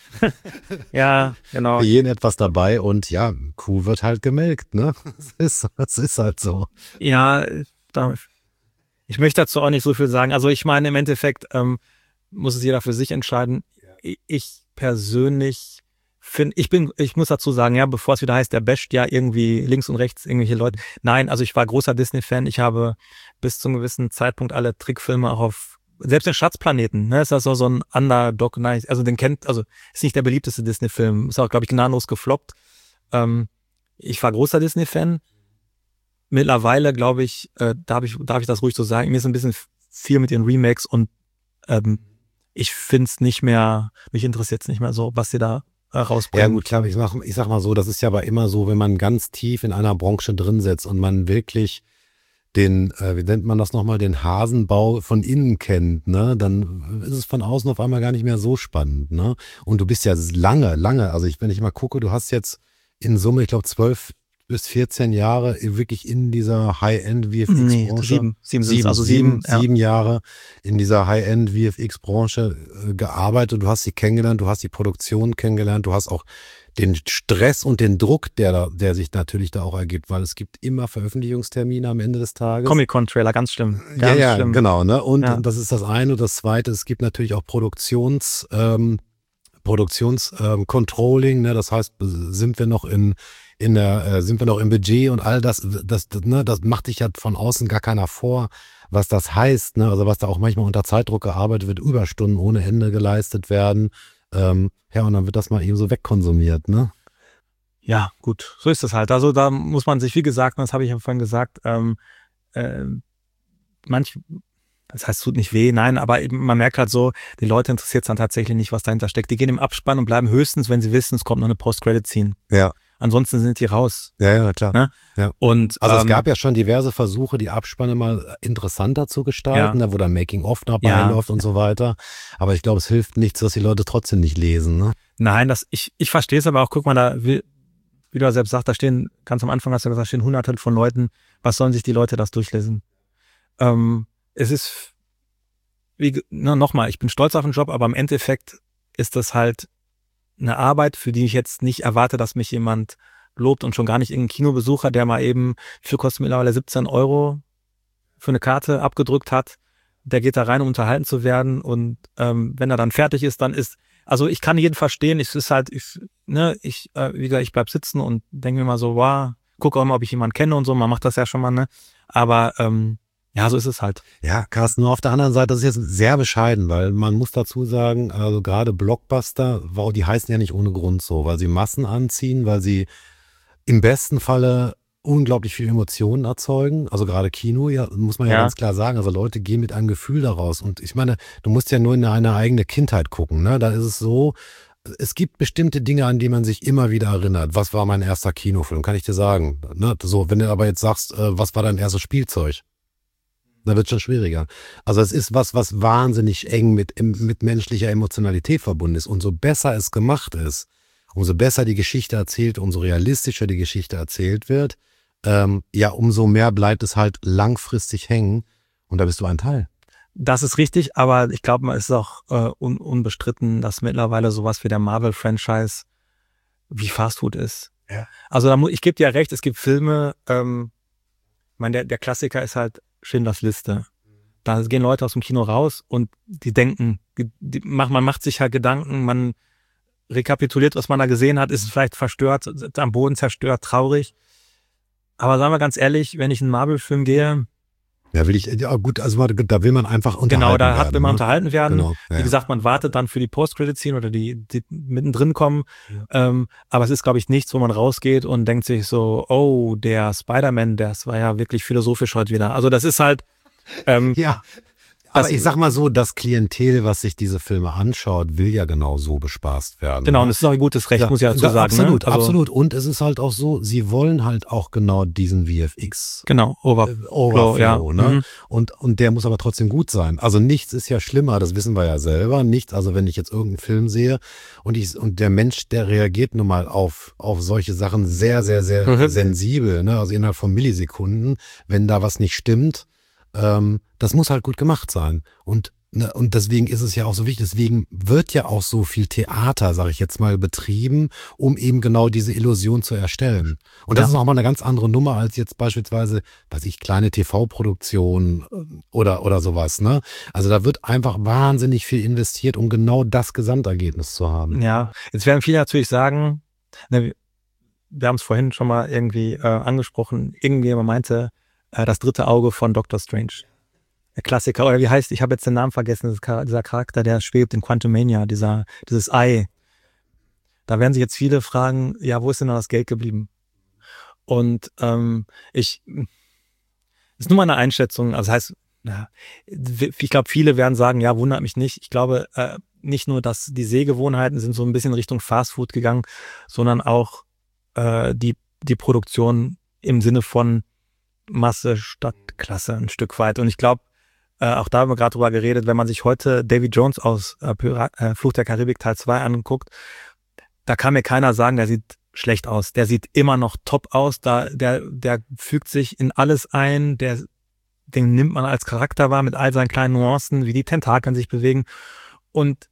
Ja, genau. Für jeden etwas dabei und ja, Kuh wird halt gemelkt, ne? Das ist, das ist halt so. Ja, da, ich möchte dazu auch nicht so viel sagen. Also ich meine, im Endeffekt ähm, muss es jeder für sich entscheiden. Ich persönlich finde, ich bin, ich muss dazu sagen, ja, bevor es wieder heißt, der basht ja irgendwie links und rechts irgendwelche Leute. Nein, also ich war großer Disney-Fan. Ich habe bis zu einem gewissen Zeitpunkt alle Trickfilme auch auf, selbst den Schatzplaneten, ne, ist das so, so ein Underdog, nice. Also den kennt, also ist nicht der beliebteste Disney-Film. Ist auch, glaube ich, gnadenlos gefloppt. Ähm, ich war großer Disney-Fan. Mittlerweile, glaube ich, äh, darf ich, darf ich das ruhig so sagen, mir ist ein bisschen viel mit den Remakes und ähm, ich finde es nicht mehr, mich interessiert es nicht mehr so, was sie da äh, rausbringen. Ja gut, klar, ich sag, ich sag mal so, das ist ja aber immer so, wenn man ganz tief in einer Branche drin sitzt und man wirklich den, äh, wie nennt man das nochmal, den Hasenbau von innen kennt, ne, dann ist es von außen auf einmal gar nicht mehr so spannend, ne? Und du bist ja lange, lange, also ich, wenn ich mal gucke, du hast jetzt in Summe, ich glaube, zwölf bis vierzehn Jahre wirklich in dieser High-End-V F X-Branche. Nee, sieben, sieben, sieben, also sieben, sieben, ja. sieben Jahre in dieser High-End-V F X-Branche äh, gearbeitet. Du hast sie kennengelernt, du hast die Produktion kennengelernt, du hast auch den Stress und den Druck, der da, der sich natürlich da auch ergibt, weil es gibt immer Veröffentlichungstermine am Ende des Tages. Comic-Con-Trailer, ganz schlimm. Ganz ja, ja, schlimm. genau, ne? Und Ja. das ist das eine. Und das zweite, es gibt natürlich auch Produktions, ähm, Produktionscontrolling, ähm, ne? Das heißt, sind wir noch in in der äh, sind wir noch im Budget und all das, das, das, ne, das macht dich ja von außen gar keiner vor, was das heißt, ne? Also was da auch manchmal unter Zeitdruck gearbeitet wird, Überstunden ohne Ende geleistet werden. Ähm, ja, und dann wird das mal eben so wegkonsumiert, ne? Ja, gut, so ist es halt. Also da muss man sich, wie gesagt, das habe ich ja vorhin gesagt, ähm, äh, manch, das heißt, es tut nicht weh, nein, aber eben, man merkt halt so, die Leute interessiert es dann tatsächlich nicht, was dahinter steckt. Die gehen im Abspann und bleiben höchstens, wenn sie wissen, es kommt noch eine Post-Credit-Scene. Ja. Ansonsten sind die raus. Ja, ja, klar. Ne? Ja. Und, Also ähm, es gab ja schon diverse Versuche, die Abspanne mal interessanter zu gestalten, Ja. da wo dann Making-of dabei Ja. läuft und so weiter. Aber ich glaube, es hilft nichts, dass die Leute trotzdem nicht lesen, ne? Nein, das, ich, ich verstehe es aber auch, guck mal, da, wie, wie du ja selbst sagst, da stehen, ganz am Anfang hast du gesagt, da stehen hunderte von Leuten, was sollen sich die Leute das durchlesen? Ähm, es ist, wie, na, nochmal, ich bin stolz auf den Job, aber im Endeffekt ist das halt eine Arbeit, für die ich jetzt nicht erwarte, dass mich jemand lobt und schon gar nicht irgendein Kinobesucher, der mal eben, für kostet mittlerweile siebzehn Euro für eine Karte abgedrückt hat, der geht da rein, um unterhalten zu werden und ähm, wenn er dann fertig ist, dann ist, also ich kann jeden verstehen, es ist halt, ich, ne, ich, äh, wie gesagt, ich bleib sitzen und denke mir mal so, wow, gucke auch mal, ob ich jemanden kenne und so, man macht das ja schon mal, ne, aber ähm, ja, so ist es halt. Ja, Carsten, nur auf der anderen Seite, das ist jetzt sehr bescheiden, weil man muss dazu sagen, also gerade Blockbuster, wow, die heißen ja nicht ohne Grund so, weil sie Massen anziehen, weil sie im besten Falle unglaublich viel Emotionen erzeugen, also gerade Kino, ja, muss man ja, Ja. ganz klar sagen, also Leute gehen mit einem Gefühl daraus und ich meine, du musst ja nur in deine eigene Kindheit gucken, ne, da ist es so, es gibt bestimmte Dinge, an die man sich immer wieder erinnert. Was war mein erster Kinofilm, kann ich dir sagen, ne, so, wenn du aber jetzt sagst, äh, was war dein erstes Spielzeug? Da wird schon schwieriger. Also es ist was, was wahnsinnig eng mit, mit menschlicher Emotionalität verbunden ist. Und so besser es gemacht ist, umso besser die Geschichte erzählt, umso realistischer die Geschichte erzählt wird, ähm, ja, umso mehr bleibt es halt langfristig hängen. Und da bist du ein Teil. Das ist richtig, aber ich glaube, es ist auch äh, un, unbestritten, dass mittlerweile sowas wie der Marvel-Franchise wie Fastfood ist. Ja. Also da mu- ich gebe dir ja recht, es gibt Filme, ähm, ich meine, der, der Klassiker ist halt Schindlers Liste. Da gehen Leute aus dem Kino raus und die denken, die, die, mach, man macht sich halt Gedanken, man rekapituliert, was man da gesehen hat, ist vielleicht verstört, am Boden zerstört, traurig. Aber sagen wir ganz ehrlich, wenn ich in einen Marvel-Film gehe, Ja, will ich, ja gut, also da will man einfach unterhalten genau, da werden. hat, will man ne? unterhalten werden. Genau, ja. Wie gesagt, man wartet dann für die Post-Credit-Scene oder die, die mittendrin kommen. Ja. Ähm, aber es ist, glaube ich, nichts, wo man rausgeht und denkt sich so, oh, der Spider-Man, das war ja wirklich philosophisch heute wieder. Also das ist halt... Ähm, ja, aber ich sag mal so, das Klientel, was sich diese Filme anschaut, will ja genau so bespaßt werden. Genau, ne? und es ist auch ein gutes Recht, Ja, muss ich dazu ja, sagen. Absolut, ne? also, absolut. Und es ist halt auch so, sie wollen halt auch genau diesen V F X. Genau, Over, äh, Overflow, ja. ne? Mhm. Und, und der muss aber trotzdem gut sein. Also nichts ist ja schlimmer, das wissen wir ja selber. Nichts, also wenn ich jetzt irgendeinen Film sehe und ich, und der Mensch, der reagiert nun mal auf, auf solche Sachen sehr, sehr, sehr Mhm. sensibel, ne? Also innerhalb von Millisekunden, wenn da was nicht stimmt, ähm, das muss halt gut gemacht sein. Und Ne, und deswegen ist es ja auch so wichtig, deswegen wird ja auch so viel Theater, sage ich jetzt mal, betrieben, um eben genau diese Illusion zu erstellen. Und das Ja. ist auch mal eine ganz andere Nummer als jetzt beispielsweise, weiß ich, kleine T V-Produktionen oder, oder sowas. Ne? Also da wird einfach wahnsinnig viel investiert, um genau das Gesamtergebnis zu haben. Ja, jetzt werden viele natürlich sagen, ne, wir haben es vorhin schon mal irgendwie äh, angesprochen, irgendjemand meinte, äh, das dritte Auge von Doctor Strange. Der Klassiker, oder wie heißt, ich habe jetzt den Namen vergessen, das ist dieser Charakter, der schwebt in Quantumania, dieser, dieses Ei. Da werden sich jetzt viele fragen, ja, wo ist denn da das Geld geblieben? Und ähm, ich, ist nur meine Einschätzung, also das heißt, ja, ich glaube, viele werden sagen, ja, wundert mich nicht. Ich glaube, äh, nicht nur, dass die Sehgewohnheiten sind so ein bisschen Richtung Fastfood gegangen, sondern auch äh, die, die Produktion im Sinne von Masse statt Klasse ein Stück weit. Und ich glaube, Äh, auch da haben wir gerade drüber geredet, wenn man sich heute Davy Jones aus äh, Pira- äh, Fluch der Karibik Teil zwei anguckt, da kann mir keiner sagen, der sieht schlecht aus. Der sieht immer noch top aus, da, der, der fügt sich in alles ein, der, den nimmt man als Charakter wahr mit all seinen kleinen Nuancen, wie die Tentakeln sich bewegen. Und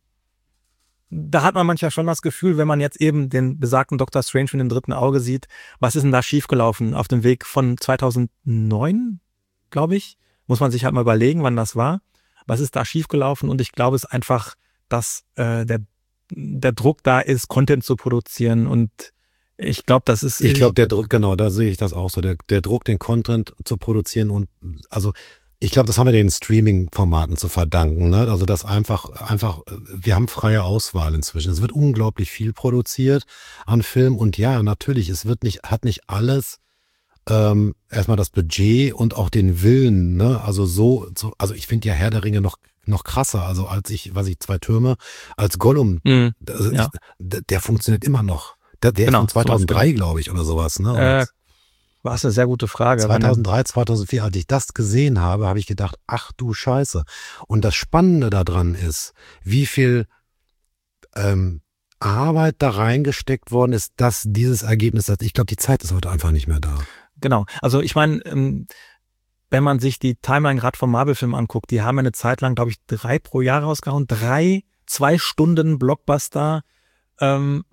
da hat man manchmal schon das Gefühl, wenn man jetzt eben den besagten Doctor Strange mit dem dritten Auge sieht, was ist denn da schiefgelaufen auf dem Weg von zweitausendneun, glaube ich? Muss man sich halt mal überlegen, wann das war. Was ist da schiefgelaufen? Und ich glaube, es ist einfach, dass äh, der, der Druck da ist, Content zu produzieren. Und ich glaube, das ist... Ich glaube, der Druck, genau, da sehe ich das auch so. Der, der Druck, den Content zu produzieren und also ich glaube, das haben wir den Streaming-Formaten zu verdanken. Ne? Also das einfach, einfach, wir haben freie Auswahl inzwischen. Es wird unglaublich viel produziert an Film und ja, natürlich, es wird nicht, hat nicht alles Ähm, erstmal das Budget und auch den Willen, ne? Also so, so also ich finde ja Herr der Ringe noch noch krasser, also als ich, weiß ich, zwei Türme, als Gollum, Mhm. also Ja. ich, der, der funktioniert immer noch. Der, der Genau, ist von zweitausenddrei, glaube ich, oder sowas, ne? Und Äh, war es eine sehr gute Frage. zweitausenddrei, zweitausendvier, als ich das gesehen habe, habe ich gedacht, ach du Scheiße. Und das Spannende daran ist, wie viel ähm, Arbeit da reingesteckt worden ist, dass dieses Ergebnis hat. Ich glaube, die Zeit ist heute einfach nicht mehr da. Genau. Also ich meine, ähm, wenn man sich die Timeline gerade vom Marvel-Film anguckt, die haben ja eine Zeit lang, glaube ich, drei pro Jahr rausgehauen. Drei, zwei Stunden Blockbuster. Ähm,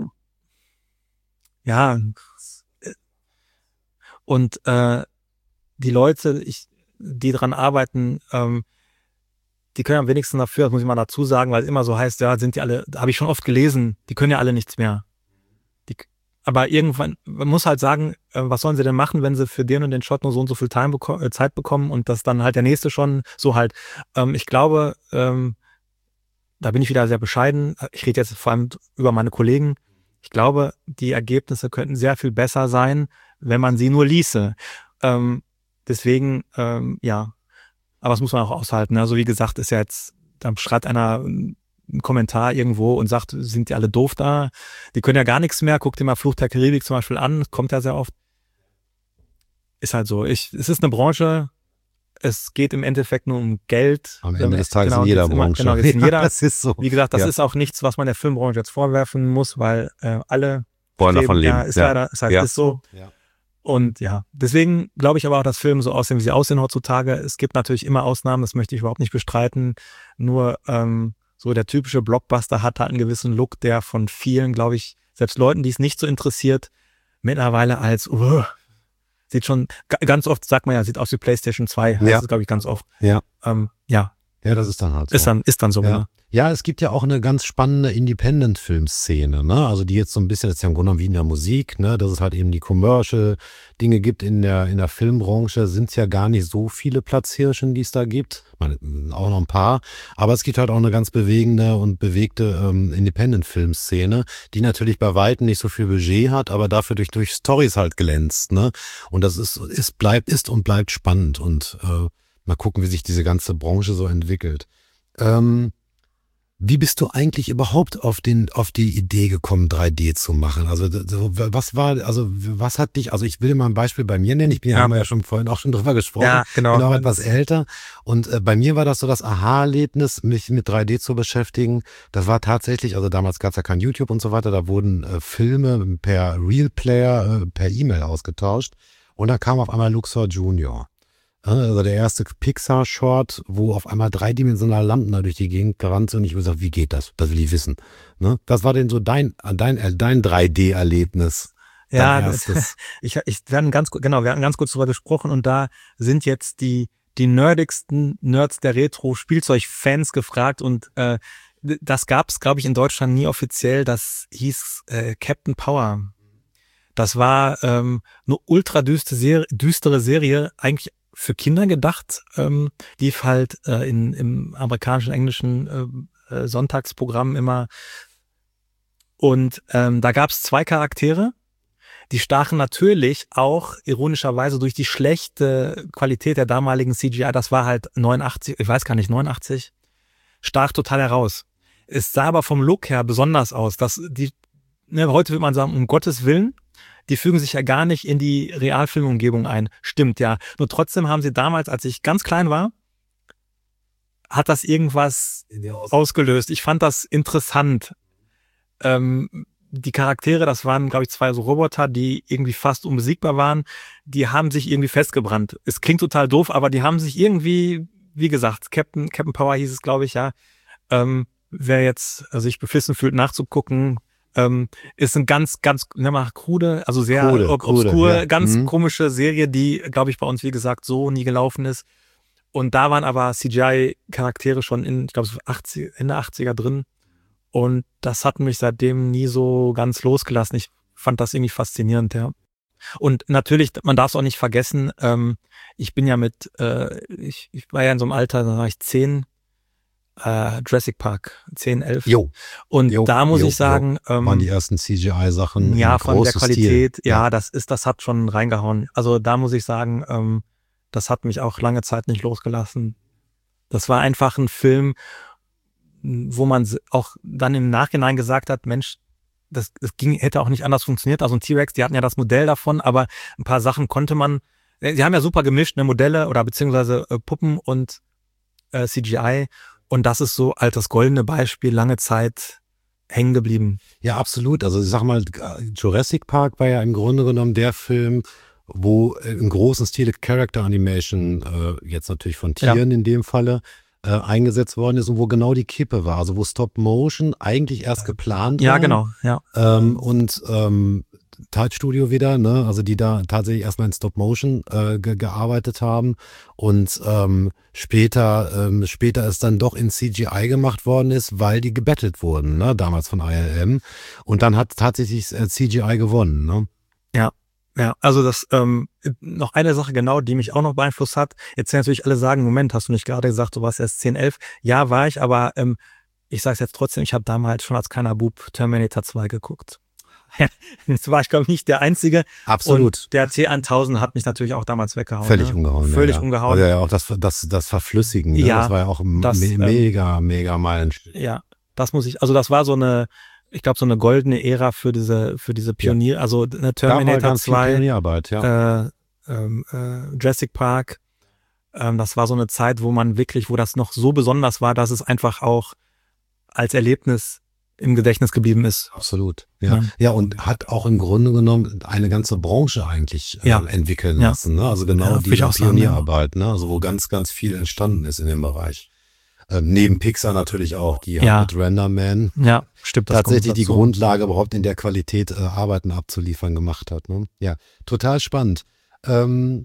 ja. Und äh, die Leute, ich, die dran arbeiten, ähm, die können am wenigsten dafür, das muss ich mal dazu sagen, weil es immer so heißt, ja, sind die alle, habe ich schon oft gelesen, die können ja alle nichts mehr. Die, aber irgendwann, man muss halt sagen, äh, was sollen sie denn machen, wenn sie für den und den Shot nur so und so viel Time beko- äh, Zeit bekommen und das dann halt der nächste schon so halt. Ähm, ich glaube, ähm, da bin ich wieder sehr bescheiden. Ich rede jetzt vor allem über meine Kollegen. Ich glaube, die Ergebnisse könnten sehr viel besser sein, wenn man sie nur ließe. Ähm, deswegen, ähm, ja, aber das muss man auch aushalten. Also wie gesagt, ist ja jetzt, da schreibt einer einen Kommentar irgendwo und sagt, sind die alle doof da? Die können ja gar nichts mehr. Guck dir mal Fluch der Karibik zum Beispiel an, kommt ja sehr oft. Ist halt so. Ich, es ist eine Branche, es geht im Endeffekt nur um Geld. Am Ende des Tages genau, in jeder geht's immer, Branche. Genau, geht's in jeder. Das ist so. Wie gesagt, das Ja. ist auch nichts, was man der Filmbranche jetzt vorwerfen muss, weil äh, alle Wollen davon leben. Ja, ist Ja. leider, ist halt Ja. ist so. Ja. Und ja, deswegen glaube ich aber auch, dass Filme so aussehen, wie sie aussehen heutzutage. Es gibt natürlich immer Ausnahmen, das möchte ich überhaupt nicht bestreiten. Nur ähm, so der typische Blockbuster hat halt einen gewissen Look, der von vielen, glaube ich, selbst Leuten, die es nicht so interessiert, mittlerweile als, uh, sieht schon, ganz oft sagt man ja, sieht aus wie PlayStation zwei, heißt Ja. es, glaube ich, ganz oft. Ja. Ähm, ja, Ja, das ist dann halt so. ist dann, ist dann so. Ja. Ne? Ja, es gibt ja auch eine ganz spannende Independent-Film-Szene, ne? Also die jetzt so ein bisschen, das ist ja im Grunde genommen wie in der Musik, ne? Dass es halt eben die Commercial-Dinge gibt in der, in der Filmbranche, sind es ja gar nicht so viele Platzhirschen, die es da gibt. Ich meine, auch noch ein paar. Aber es gibt halt auch eine ganz bewegende und bewegte ähm, Independent-Film-Szene, die natürlich bei Weitem nicht so viel Budget hat, aber dafür durch, durch Storys halt glänzt, ne? Und das ist, ist, bleibt, ist und bleibt spannend und äh, mal gucken, wie sich diese ganze Branche so entwickelt. Ähm, Wie bist du eigentlich überhaupt auf den, auf die Idee gekommen, drei D zu machen? Also, so, was war, also, was hat dich, also, ich will dir mal ein Beispiel bei mir nennen. Ich bin ja, Ja. haben wir ja schon vorhin auch schon drüber gesprochen. Ja, genau. Bin auch etwas älter. Und äh, bei mir war das so das Aha-Erlebnis, mich mit drei D zu beschäftigen. Das war tatsächlich, also damals gab es ja kein YouTube und so weiter, da wurden äh, Filme per Real Player, äh, per E-Mail ausgetauscht. Und da kam auf einmal Luxor Junior. Also der erste Pixar-Short, wo auf einmal dreidimensionale Lampen da durch die Gegend gerannt sind. Und ich habe gesagt, wie geht das? Das will ich wissen. Ne? Das war denn so dein, dein, dein drei D-Erlebnis. Ja, dein das, erstes. ich, ich, wir hatten ganz, ku- genau, wir hatten ganz kurz drüber gesprochen und da sind jetzt die, die nerdigsten Nerds der Retro-Spielzeug-Fans gefragt und äh, das gab's, glaube ich, in Deutschland nie offiziell. Das hieß äh, Captain Power. Das war ähm, eine ultra düstere Serie, düstere Serie, eigentlich für Kinder gedacht, ähm, lief halt äh, in, im amerikanischen, englischen äh, äh, Sonntagsprogramm immer. Und ähm, da gab es zwei Charaktere, die stachen natürlich auch ironischerweise durch die schlechte Qualität der damaligen C G I, das war halt neunundachtzig, ich weiß gar nicht, neunundachtzig, stach total heraus. Es sah aber vom Look her besonders aus. Dass die, ne, heute würde man sagen, um Gottes Willen, die fügen sich ja gar nicht in die Realfilmumgebung ein. Stimmt, ja. Nur trotzdem haben sie damals, als ich ganz klein war, hat das irgendwas ausgelöst. Ich fand das interessant. Ähm, die Charaktere, das waren, glaube ich, zwei so Roboter, die irgendwie fast unbesiegbar waren. Die haben sich irgendwie festgebrannt. Es klingt total doof, aber die haben sich irgendwie, wie gesagt, Captain, Captain Power hieß es, glaube ich, ja. Ähm, wer jetzt also sich beflissen fühlt, nachzugucken, Ähm, ist ein ganz, ganz, ne, mal krude, also sehr Krude, ob krude, obskur, ja. ganz Mhm. komische Serie, die, glaube ich, bei uns, wie gesagt, so nie gelaufen ist. Und da waren aber C G I-Charaktere schon in, ich glaube, so achtzig, Ende achtziger drin. Und das hat mich seitdem nie so ganz losgelassen. Ich fand das irgendwie faszinierend, ja. Und natürlich, man darf es auch nicht vergessen, ähm, ich bin ja mit, äh, ich, ich war ja in so einem Alter, da war ich zehn, äh, Jurassic Park, zehn, elf. Jo, Und jo, da muss jo, ich sagen, ähm, waren die ersten C G I-Sachen ja, im von der großen Qualität, Stil. ja, das ist, das hat schon reingehauen. Also da muss ich sagen, ähm, das hat mich auch lange Zeit nicht losgelassen. Das war einfach ein Film, wo man s- auch dann im Nachhinein gesagt hat, Mensch, das, das ging, hätte auch nicht anders funktioniert. Also ein T-Rex, die hatten ja das Modell davon, aber ein paar Sachen konnte man, äh, sie haben ja super gemischt, ne, Modelle oder beziehungsweise äh, Puppen und äh, C G I. Und das ist so als das goldene Beispiel lange Zeit hängen geblieben. Ja, absolut. Also ich sag mal, Jurassic Park war ja im Grunde genommen der Film, wo äh, im großen Stile Character Animation, äh, jetzt natürlich von Ja. Tieren in dem Falle, äh, eingesetzt worden ist und wo genau die Kippe war. Also wo Stop Motion eigentlich erst geplant Ja, war. genau, ja. Ähm, und ähm, Tide Studio wieder, ne? Also die da tatsächlich erstmal in Stop Motion äh, ge gearbeitet haben und ähm, später ähm, später es dann doch in C G I gemacht worden ist, weil die gebettelt wurden, ne? Damals von I L M und dann hat tatsächlich äh, C G I gewonnen, ne? Ja, ja, also das ähm, noch eine Sache genau, die mich auch noch beeinflusst hat. Jetzt werden natürlich alle sagen, Moment, hast du nicht gerade gesagt, du warst erst zehn, elf? Ja, war ich, aber ähm, ich sage es jetzt trotzdem, ich habe damals schon als kleiner Bub Terminator zwei geguckt. Jetzt war ich, glaube ich, nicht der Einzige. Absolut. Und der T tausend hat mich natürlich auch damals weggehauen. Völlig ne? umgehauen. Völlig ja, ja. umgehauen. Also ja, auch das, das, das Verflüssigen, ne? Ja, Das war ja auch me das, ähm, mega, mega Meilenstein. Ja, das muss ich, also das war so eine, ich glaube, so eine goldene Ära für diese, für diese Pionier, also eine Da war Terminator ganz viel zwei, Pionierarbeit, ja. äh, ähm, äh, Jurassic Park. Ähm, das war so eine Zeit, wo man wirklich, wo das noch so besonders war, dass es einfach auch als Erlebnis im Gedächtnis geblieben ist. Absolut. Ja. Ja. ja, und hat auch im Grunde genommen eine ganze Branche eigentlich äh, Ja. entwickeln Ja. lassen. Ne? Also genau Ja, würde die ich auch sagen, Pionierarbeit, ne? Also wo ganz, ganz viel entstanden ist in dem Bereich. Ähm, neben Pixar natürlich auch, die Ja. mit RenderMan Ja, stimmt. Das tatsächlich kommt die dazu. Grundlage überhaupt in der Qualität äh, Arbeiten abzuliefern gemacht hat. Ne? Ja, total spannend. Ähm,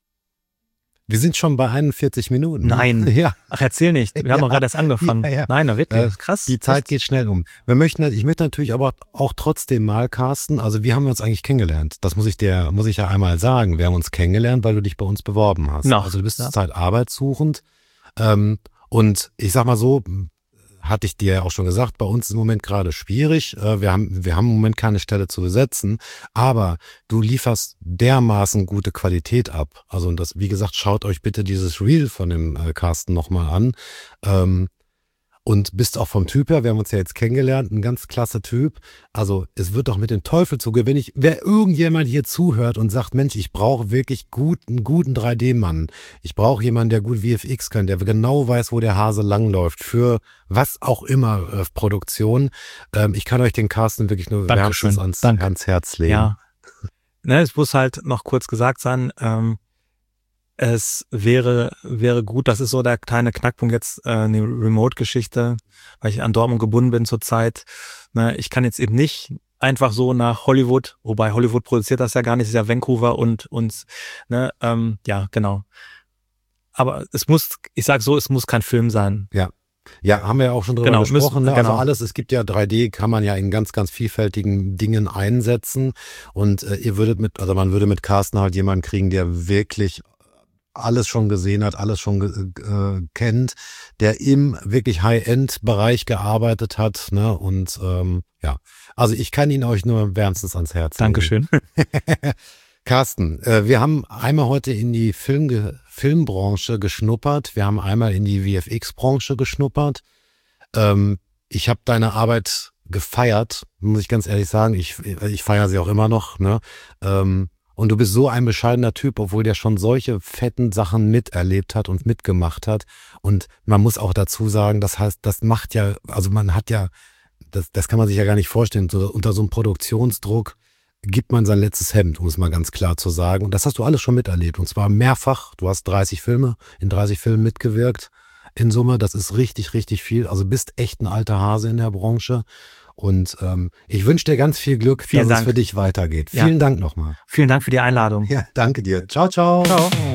wir sind schon bei einundvierzig Minuten. ne? Nein. Ja, Ach, erzähl nicht. Wir haben Ja. doch gerade erst angefangen. Ja, ja. Nein, na wirklich. Äh, Krass. die Zeit Echt? geht schnell um. Wir möchten, ich möchte natürlich aber auch trotzdem mal, Carsten, also wie haben wir uns eigentlich kennengelernt? Das muss ich dir, muss ich ja einmal sagen. Wir haben uns kennengelernt, weil du dich bei uns beworben hast. Na, also du bist ja. zurzeit arbeitssuchend. Ähm, und ich sag mal so, hatte ich dir ja auch schon gesagt, bei uns ist im Moment gerade schwierig. Äh, Wir haben, wir haben im Moment keine Stelle zu besetzen, aber du lieferst dermaßen gute Qualität ab. Also und das, wie gesagt, schaut euch bitte dieses Reel von dem äh, Carsten nochmal an. Ähm, und bist auch vom Typ her, wir haben uns ja jetzt kennengelernt, ein ganz klasse Typ. Also es wird doch mit dem Teufel zugehen, wenn ich, wer irgendjemand hier zuhört und sagt, Mensch, ich brauche wirklich gut, einen guten drei D-Mann. Ich brauche jemanden, der gut V F X kann, der genau weiß, wo der Hase langläuft, für was auch immer äh, Produktion. Ähm, ich kann euch den Carsten wirklich nur Dankeschön. wärmstens ans, Danke. ans Herz legen. Ja. Ne, es muss halt noch kurz gesagt sein, ähm, es wäre, wäre gut, das ist so der kleine Knackpunkt jetzt, äh, eine Remote-Geschichte, weil ich an Dortmund gebunden bin zurzeit. Ne, ich kann jetzt eben nicht einfach so nach Hollywood, wobei Hollywood produziert das ja gar nicht, es ist ja Vancouver und uns, ne, ähm, ja, genau. Aber es muss, ich sag so, es muss kein Film sein. Ja. Ja, haben wir ja auch schon drüber Genau, gesprochen. müssen- Ne? Also genau. alles, es gibt ja drei D, kann man ja in ganz, ganz vielfältigen Dingen einsetzen. Und äh, ihr würdet mit, also man würde mit Carsten halt jemanden kriegen, der wirklich alles schon gesehen hat, alles schon ge- äh, kennt, der im wirklich High-End-Bereich gearbeitet hat. Ne? Und ähm, ja, also ich kann ihn euch nur wärmstens ans Herz legen. Dankeschön. Carsten, äh, wir haben einmal heute in die Film Filmbranche geschnuppert, wir haben einmal in die V F X-Branche geschnuppert. Ähm, ich habe deine Arbeit gefeiert, muss ich ganz ehrlich sagen. Ich, ich feiere sie auch immer noch. Ne? Ähm, und du bist so ein bescheidener Typ, obwohl der schon solche fetten Sachen miterlebt hat und mitgemacht hat. Und man muss auch dazu sagen, das heißt, das macht ja, also man hat ja, das, das kann man sich ja gar nicht vorstellen, so, unter so einem Produktionsdruck gibt man sein letztes Hemd, um es mal ganz klar zu sagen. Und das hast du alles schon miterlebt. Und zwar mehrfach. Du hast dreißig Filme, in dreißig Filmen mitgewirkt. In Summe, das ist richtig, richtig viel. Also bist echt ein alter Hase in der Branche. Und ähm, ich wünsche dir ganz viel Glück, Vielen dass Dank. es für dich weitergeht. Ja. Vielen Dank nochmal. Vielen Dank für die Einladung. Ja, danke dir. Ciao, ciao. Ciao.